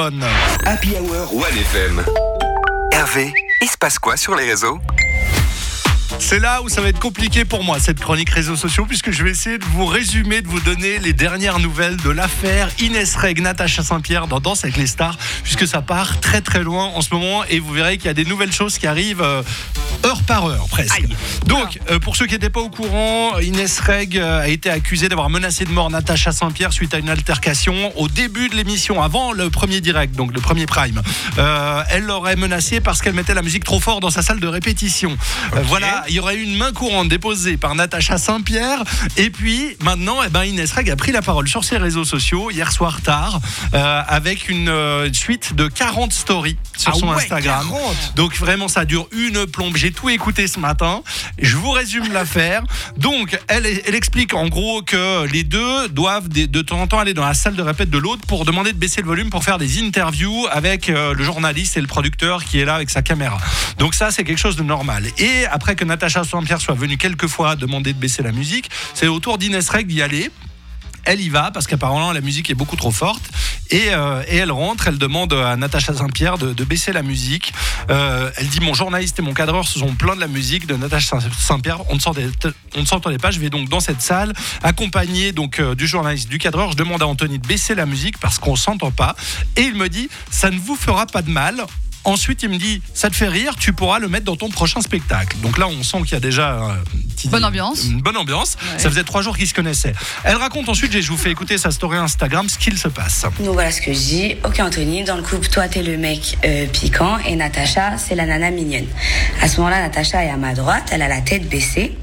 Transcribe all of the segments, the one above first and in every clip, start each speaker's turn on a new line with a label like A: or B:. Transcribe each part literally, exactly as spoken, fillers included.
A: téléphone.
B: Happy Hour One F M. Hervé, il se passe quoi sur les réseaux ?
A: C'est là où ça va être compliqué pour moi, cette chronique réseaux sociaux, puisque je vais essayer de vous résumer, de vous donner les dernières nouvelles de l'affaire Inès Reg, Natacha Saint-Pierre dans Danse avec les stars, puisque ça part très très loin en ce moment et vous verrez qu'il y a des nouvelles choses qui arrivent euh, heure par heure presque. Aïe. Donc, euh, pour ceux qui n'étaient pas au courant, Inès Reg euh, a été accusée d'avoir menacé de mort Natacha Saint-Pierre suite à une altercation au début de l'émission, avant le premier direct, donc le premier prime. Euh, elle l'aurait menacée parce qu'elle mettait la musique trop fort dans sa salle de répétition. Okay. Euh, voilà. Il y aurait eu une main courante déposée par Natacha Saint-Pierre. Et puis, maintenant, eh ben, Inès Reg a pris la parole sur ses réseaux sociaux hier soir tard, euh, avec une euh, suite de quarante stories sur ah son ouais, Instagram. quarante Donc, vraiment, ça dure une plombe. J'ai tout écouté ce matin. Je vous résume l'affaire. Donc, elle, elle explique en gros que les deux doivent de, de temps en temps aller dans la salle de répète de l'autre pour demander de baisser le volume pour faire des interviews avec euh, le journaliste et le producteur qui est là avec sa caméra. Donc, ça, c'est quelque chose de normal. Et après que Natacha Saint-Pierre soit venue quelques fois demander de baisser la musique, c'est au tour d'Inès Reg d'y aller. Elle y va parce qu'apparemment la musique est beaucoup trop forte et, euh, et elle rentre, elle demande à Natacha Saint-Pierre de, de baisser la musique. Euh, elle dit mon journaliste et mon cadreur se sont plaints de la musique de Natacha Saint-Pierre. On ne s'entendait, on ne s'entendait pas. Je vais donc dans cette salle accompagné donc euh, du journaliste, du cadreur. Je demande à Anthony de baisser la musique parce qu'on s'entend pas et il me dit ça ne vous fera pas de mal. Ensuite, il me dit, ça te fait rire, tu pourras le mettre dans ton prochain spectacle. Donc là, on sent qu'il y a déjà euh, petit,
C: bonne ambiance.
A: une bonne ambiance. Ouais. Ça faisait trois jours qu'ils se connaissaient. Elle raconte ensuite, je vous fais écouter sa story Instagram, ce qu'il se passe.
D: Donc voilà ce que je dis. Ok Anthony, dans le couple, toi t'es le mec euh, piquant et Natacha, c'est la nana mignonne. À ce moment-là, Natacha est à ma droite, elle a la tête baissée.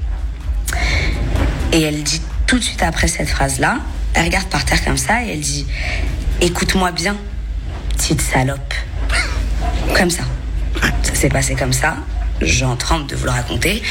D: Et elle dit tout de suite après cette phrase-là, elle regarde par terre comme ça et elle dit, écoute-moi bien, petite salope. Comme ça. Ça s'est passé comme ça. J'en tremble de vous le raconter.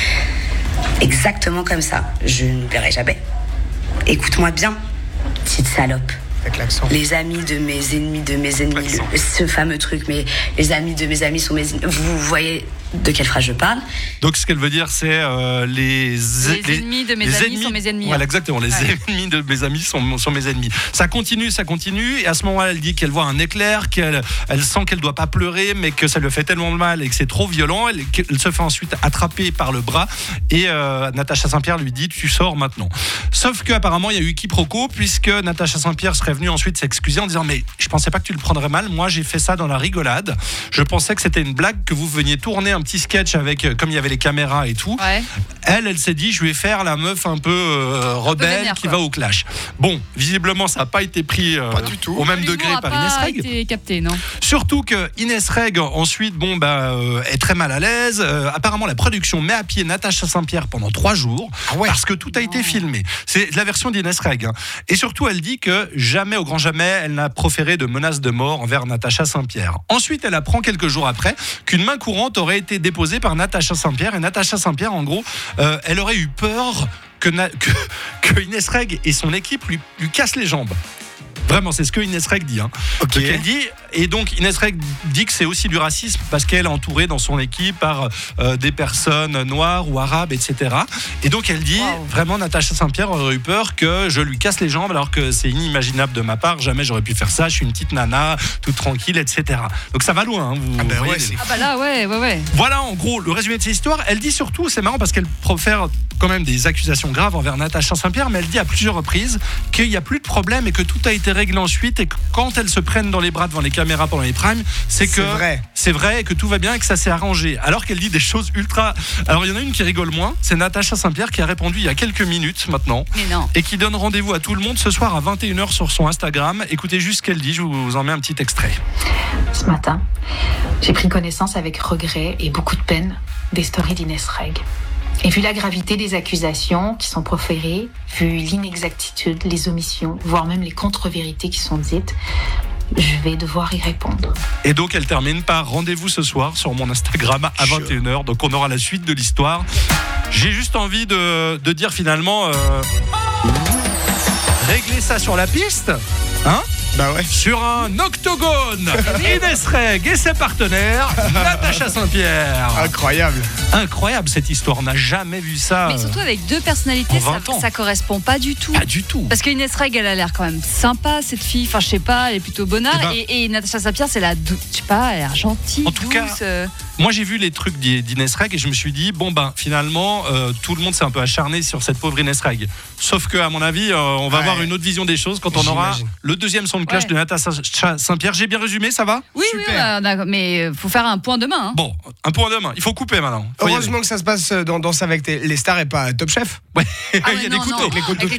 D: Exactement comme ça. Je n'oublierai jamais. Écoute-moi bien, petite salope.
E: Avec l'accent.
D: Les amis de mes ennemis, de mes ennemis, le, ce fameux truc, mais les amis de mes amis sont mes ennemis. Vous voyez de quelle phrase je parle?
A: Donc ce qu'elle veut dire, c'est euh, les,
C: les, les ennemis de mes amis ennemis, sont mes ennemis.
A: Voilà, exactement. Les ouais. ennemis de mes amis sont, sont mes ennemis. Ça continue, ça continue. Et à ce moment-là, elle dit qu'elle voit un éclair, qu'elle elle sent qu'elle doit pas pleurer, mais que ça lui fait tellement de mal et que c'est trop violent. Elle, elle se fait ensuite attraper par le bras et euh, Natacha Saint-Pierre lui dit tu sors maintenant. Sauf qu'apparemment, il y a eu quiproquo puisque Natacha Saint-Pierre serait venue ensuite s'excuser en disant mais je pensais pas que tu le prendrais mal. Moi, j'ai fait ça dans la rigolade. Je pensais que c'était une blague, que vous veniez tourner un petit sketch avec, comme il y avait les caméras et tout.
C: Ouais.
A: Elle, elle s'est dit, je vais faire la meuf un peu euh, rebelle vénère, qui quoi. va au clash. Bon, visiblement, ça n'a pas été pris euh,
E: pas du tout.
A: au même degré par Inès Reg.
C: L'humour n'a pas été capté, non.
A: Surtout que Inès Reg, ensuite, bon, bah, euh, est très mal à l'aise. Euh, apparemment, la production met à pied Natacha Saint-Pierre pendant trois jours ah ouais. parce que tout a non. été filmé. C'est la version d'Inès Reg. Hein. Et surtout, elle dit que jamais, au grand jamais, elle n'a proféré de menaces de mort envers Natacha Saint-Pierre. Ensuite, elle apprend quelques jours après qu'une main courante aurait été déposée par Natacha Saint-Pierre et Natacha Saint-Pierre en gros euh, elle aurait eu peur que, Na- que, que Inès Reg et son équipe lui, lui cassent les jambes. Vraiment, c'est ce que Inès Reg dit. Hein. Okay. Donc elle dit, et donc Inès Reg dit que c'est aussi du racisme parce qu'elle est entourée dans son équipe par euh, des personnes noires ou arabes, et cetera. Et donc elle dit, wow. vraiment, Natacha Saint-Pierre aurait eu peur que je lui casse les jambes alors que c'est inimaginable de ma part. Jamais j'aurais pu faire ça. Je suis une petite nana, toute tranquille, et cetera. Donc ça va loin. Hein, vous,
E: ah, ben
A: vous
E: ouais,
A: voyez.
C: Ah bah là, ouais, ouais, ouais.
A: Voilà, en gros, le résumé de cette histoire. Elle dit surtout, c'est marrant parce qu'elle profère quand même des accusations graves envers Natacha Saint-Pierre, mais elle dit à plusieurs reprises qu'il n'y a plus de problème et que tout a été réglé ensuite et que quand elles se prennent dans les bras devant les caméras pendant les primes, c'est que
E: c'est vrai.
A: c'est vrai et que tout va bien et que ça s'est arrangé. Alors qu'elle dit des choses ultra... Alors il y en a une qui rigole moins, c'est Natacha Saint-Pierre qui a répondu il y a quelques minutes maintenant
C: mais non.
A: et qui donne rendez-vous à tout le monde ce soir à vingt et une heures sur son Instagram. Écoutez juste ce qu'elle dit, je vous en mets un petit extrait.
F: Ce matin, j'ai pris connaissance avec regret et beaucoup de peine des stories d'Inès Reg. Et vu la gravité des accusations qui sont proférées, vu l'inexactitude, les omissions, voire même les contre-vérités qui sont dites, je vais devoir y répondre.
A: Et donc elle termine par rendez-vous ce soir sur mon Instagram à vingt et une heures. Donc on aura la suite de l'histoire. J'ai juste envie de, de dire finalement, euh, régler ça sur la piste, hein ?
E: Bah ouais.
A: Sur un octogone. Inès Reg et ses partenaires, Natacha Saint-Pierre.
E: Incroyable.
A: Incroyable cette histoire, on n'a jamais vu ça.
C: Mais surtout avec deux personnalités,
A: en vingt
C: ça,
A: ans.
C: ça correspond pas du tout.
A: Pas du tout.
C: Parce qu'Inès Reg, elle a l'air quand même sympa, cette fille. Enfin, je sais pas, elle est plutôt bonnard.
A: Eh ben,
C: et, et Natacha Saint-Pierre, c'est la, dou- je sais pas, elle a l'air gentille,
A: En tout
C: douce.
A: cas,
C: euh.
A: Moi j'ai vu les trucs d'I- d'Inès Reg et je me suis dit, bon ben finalement, euh, tout le monde s'est un peu acharné sur cette pauvre Inès Reg. Sauf que à mon avis, euh, on va
E: Ouais.
A: avoir une autre vision des choses quand on aura
E: J'imagine.
A: le deuxième son de cloche
C: Ouais.
A: de Natacha Saint-Pierre. J'ai bien résumé, ça va?
C: Oui,
E: Super.
C: oui, on a- on a- mais euh, faut faire un point demain. Hein.
A: Bon, un point demain. Il faut couper maintenant. Faut y aller.
E: Heureusement que ça se passe dans Danse avec les stars et pas Top Chef.
A: Ouais.
C: Ah
A: Il y
C: ouais,
A: a
C: non,
A: des couteaux.
C: non.
E: Avec les couteaux.
C: Avec les